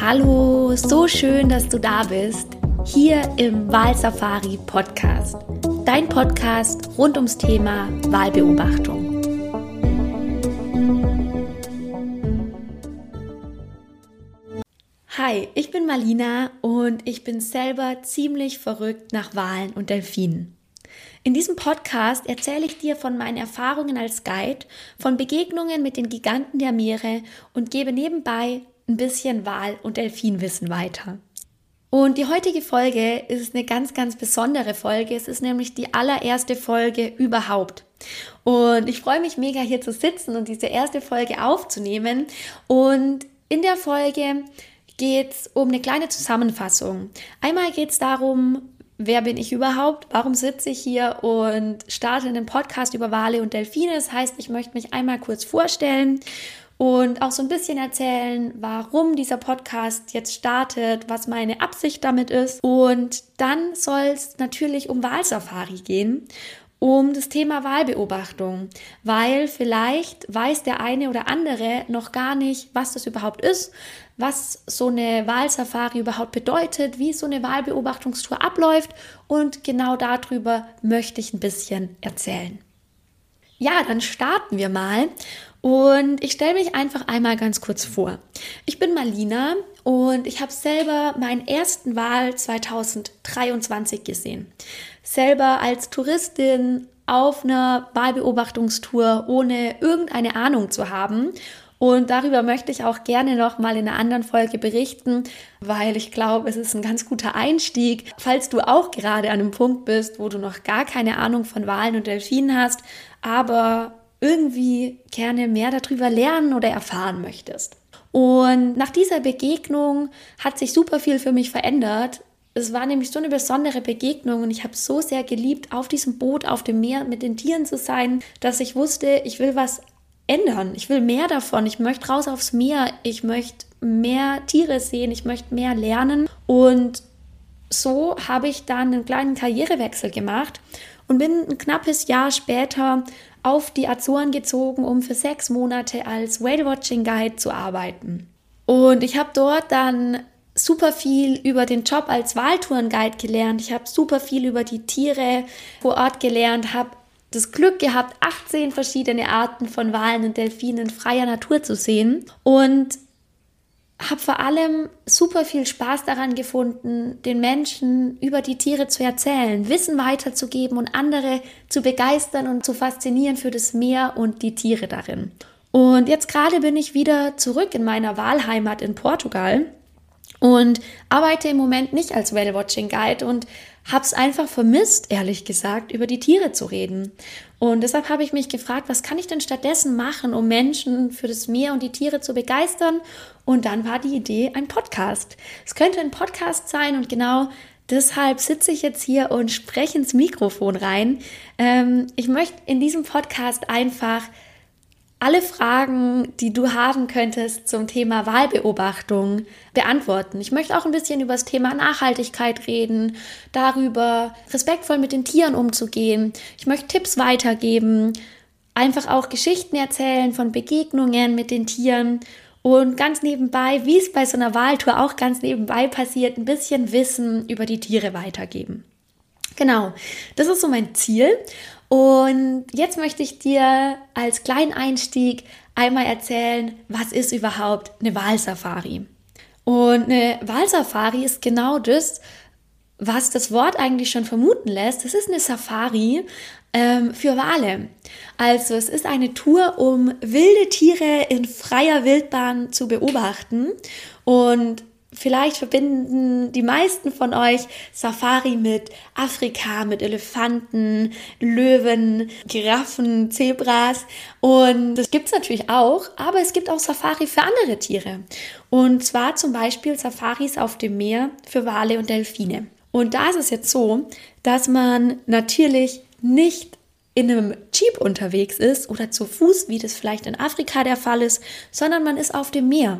Hallo, so schön, dass du da bist, hier im Walsafari Podcast, dein Podcast rund ums Thema Walbeobachtung. Hi, ich bin Marlina und ich bin selber ziemlich verrückt nach Walen und Delfinen. In diesem Podcast erzähle ich dir von meinen Erfahrungen als Guide, von Begegnungen mit den Giganten der Meere und gebe nebenbei ein bisschen Wal- und Delfinwissen weiter. Und die heutige Folge ist eine ganz, ganz besondere Folge. Es ist nämlich die allererste Folge überhaupt. Und ich freue mich mega, hier zu sitzen und diese erste Folge aufzunehmen. Und in der Folge geht es um eine kleine Zusammenfassung. Einmal geht es darum, wer bin ich überhaupt? Warum sitze ich hier und starte einen Podcast über Wale und Delfine? Das heißt, ich möchte mich einmal kurz vorstellen und auch so ein bisschen erzählen, warum dieser Podcast jetzt startet, was meine Absicht damit ist. Und dann soll es natürlich um Walsafari gehen, um das Thema Walbeobachtung, weil vielleicht weiß der eine oder andere noch gar nicht, was das überhaupt ist, was so eine Walsafari überhaupt bedeutet, wie so eine Walbeobachtungstour abläuft, und genau darüber möchte ich ein bisschen erzählen. Ja, dann starten wir mal und ich stelle mich einfach einmal ganz kurz vor. Ich bin Marlina und ich habe selber meinen ersten Wal 2023 gesehen. Selber als Touristin auf einer Walbeobachtungstour, ohne irgendeine Ahnung zu haben. Und darüber möchte ich auch gerne noch mal in einer anderen Folge berichten, weil ich glaube, es ist ein ganz guter Einstieg, falls du auch gerade an einem Punkt bist, wo du noch gar keine Ahnung von Walen und Delfinen hast, aber irgendwie gerne mehr darüber lernen oder erfahren möchtest. Und nach dieser Begegnung hat sich super viel für mich verändert. Es war nämlich so eine besondere Begegnung und ich habe so sehr geliebt, auf diesem Boot, auf dem Meer mit den Tieren zu sein, dass ich wusste, ich will was ändern. Ich will mehr davon. Ich möchte raus aufs Meer. Ich möchte mehr Tiere sehen. Ich möchte mehr lernen. Und so habe ich dann einen kleinen Karrierewechsel gemacht und bin ein knappes Jahr später auf die Azoren gezogen, um für 6 Monate als Whale-Watching-Guide zu arbeiten. Und ich habe dort dann super viel über den Job als Waltourenguide gelernt. Ich habe super viel über die Tiere vor Ort gelernt, habe das Glück gehabt, 18 verschiedene Arten von Walen und Delfinen in freier Natur zu sehen und habe vor allem super viel Spaß daran gefunden, den Menschen über die Tiere zu erzählen, Wissen weiterzugeben und andere zu begeistern und zu faszinieren für das Meer und die Tiere darin. Und jetzt gerade bin ich wieder zurück in meiner Walheimat in Portugal und arbeite im Moment nicht als Whale-Watching-Guide und habe es einfach vermisst, ehrlich gesagt, über die Tiere zu reden. Und deshalb habe ich mich gefragt, was kann ich denn stattdessen machen, um Menschen für das Meer und die Tiere zu begeistern? Und dann war die Idee ein Podcast. Es könnte ein Podcast sein und genau deshalb sitze ich jetzt hier und spreche ins Mikrofon rein. Ich möchte in diesem Podcast einfach alle Fragen, die du haben könntest zum Thema Walbeobachtung, beantworten. Ich möchte auch ein bisschen über das Thema Nachhaltigkeit reden, darüber respektvoll mit den Tieren umzugehen. Ich möchte Tipps weitergeben, einfach auch Geschichten erzählen von Begegnungen mit den Tieren und ganz nebenbei, wie es bei so einer Waltour auch ganz nebenbei passiert, ein bisschen Wissen über die Tiere weitergeben. Genau, das ist so mein Ziel. Und jetzt möchte ich dir als kleinen Einstieg einmal erzählen, was ist überhaupt eine Walsafari? Und eine Walsafari ist genau das, was das Wort eigentlich schon vermuten lässt. Es ist eine Safari für Wale. Also es ist eine Tour, um wilde Tiere in freier Wildbahn zu beobachten. Und vielleicht verbinden die meisten von euch Safari mit Afrika, mit Elefanten, Löwen, Giraffen, Zebras. Und das gibt es natürlich auch, aber es gibt auch Safari für andere Tiere. Und zwar zum Beispiel Safaris auf dem Meer für Wale und Delfine. Und da ist es jetzt so, dass man natürlich nicht in einem Jeep unterwegs ist oder zu Fuß, wie das vielleicht in Afrika der Fall ist, sondern man ist auf dem Meer.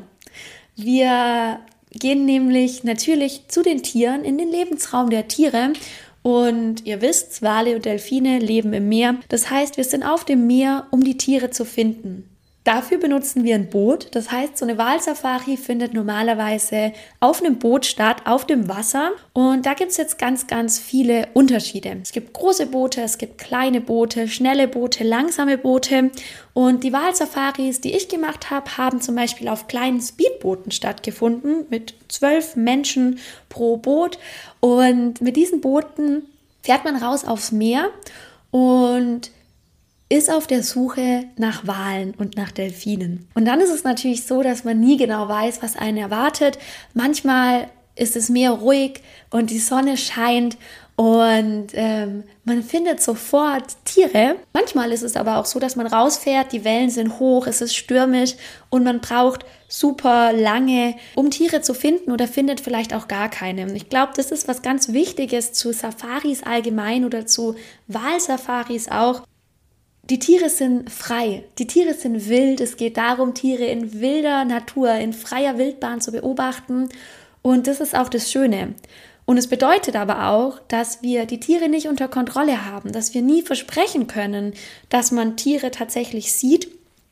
Wir gehen nämlich natürlich zu den Tieren in den Lebensraum der Tiere und ihr wisst, Wale und Delfine leben im Meer. Das heißt, wir sind auf dem Meer, um die Tiere zu finden. Dafür benutzen wir ein Boot. Das heißt, so eine Walsafari findet normalerweise auf einem Boot statt, auf dem Wasser. Und da gibt es jetzt ganz, ganz viele Unterschiede. Es gibt große Boote, es gibt kleine Boote, schnelle Boote, langsame Boote. Und die Walsafaris, die ich gemacht habe, haben zum Beispiel auf kleinen Speedbooten stattgefunden mit 12 Menschen pro Boot. Und mit diesen Booten fährt man raus aufs Meer und ist auf der Suche nach Walen und nach Delfinen. Und dann ist es natürlich so, dass man nie genau weiß, was einen erwartet. Manchmal ist es Meer ruhig und die Sonne scheint und man findet sofort Tiere. Manchmal ist es aber auch so, dass man rausfährt, die Wellen sind hoch, es ist stürmisch und man braucht super lange, um Tiere zu finden oder findet vielleicht auch gar keine. Ich glaube, das ist was ganz Wichtiges zu Safaris allgemein oder zu Walsafaris auch. Die Tiere sind frei, die Tiere sind wild. Es geht darum, Tiere in wilder Natur, in freier Wildbahn zu beobachten. Und das ist auch das Schöne. Und es bedeutet aber auch, dass wir die Tiere nicht unter Kontrolle haben, dass wir nie versprechen können, dass man Tiere tatsächlich sieht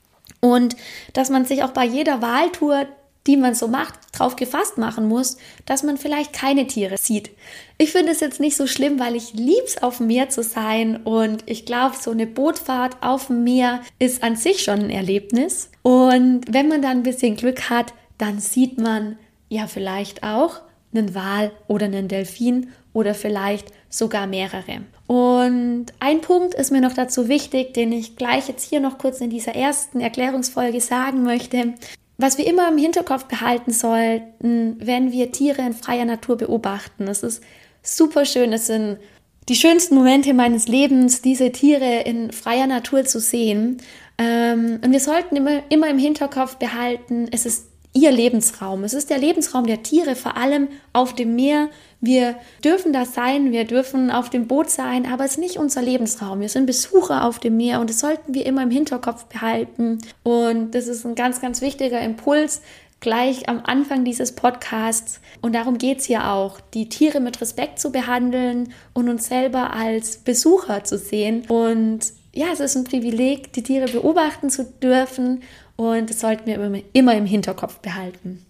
und dass man sich auch bei jeder Waltour, die man so macht, drauf gefasst machen muss, dass man vielleicht keine Tiere sieht. Ich finde es jetzt nicht so schlimm, weil ich lieb's, auf dem Meer zu sein und ich glaube, so eine Bootfahrt auf dem Meer ist an sich schon ein Erlebnis. Und wenn man dann ein bisschen Glück hat, dann sieht man ja vielleicht auch einen Wal oder einen Delfin oder vielleicht sogar mehrere. Und ein Punkt ist mir noch dazu wichtig, den ich gleich jetzt hier noch kurz in dieser ersten Erklärungsfolge sagen möchte. Was wir immer im Hinterkopf behalten sollten, wenn wir Tiere in freier Natur beobachten. Es ist super schön, es sind die schönsten Momente meines Lebens, diese Tiere in freier Natur zu sehen. Und wir sollten immer im Hinterkopf behalten, es ist ihr Lebensraum. Es ist der Lebensraum der Tiere, vor allem auf dem Meer. Wir dürfen da sein, wir dürfen auf dem Boot sein, aber es ist nicht unser Lebensraum. Wir sind Besucher auf dem Meer und das sollten wir immer im Hinterkopf behalten. Und das ist ein ganz, ganz wichtiger Impuls gleich am Anfang dieses Podcasts. Und darum geht es hier auch, die Tiere mit Respekt zu behandeln und uns selber als Besucher zu sehen. Und ja, es ist ein Privileg, die Tiere beobachten zu dürfen. Und das sollten wir immer im Hinterkopf behalten.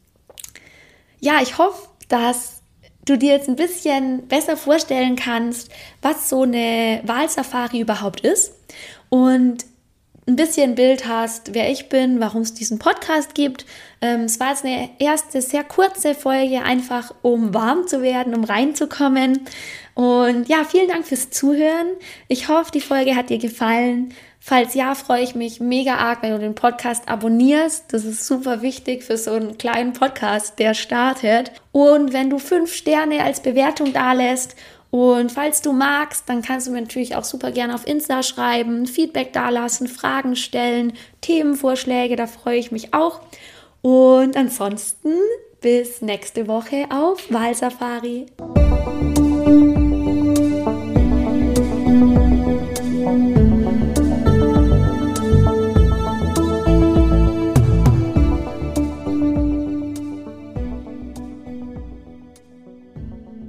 Ja, ich hoffe, dass du dir jetzt ein bisschen besser vorstellen kannst, was so eine Walsafari überhaupt ist und ein bisschen Bild hast, wer ich bin, warum es diesen Podcast gibt. Es war jetzt eine erste sehr kurze Folge, einfach um warm zu werden, um reinzukommen. Und ja, vielen Dank fürs Zuhören. Ich hoffe, die Folge hat dir gefallen. Falls ja, freue ich mich mega arg, wenn du den Podcast abonnierst. Das ist super wichtig für so einen kleinen Podcast, der startet. Und wenn du 5 Sterne als Bewertung dalässt und falls du magst, dann kannst du mir natürlich auch super gerne auf Insta schreiben, Feedback dalassen, Fragen stellen, Themenvorschläge, da freue ich mich auch. Und ansonsten bis nächste Woche auf Walsafari.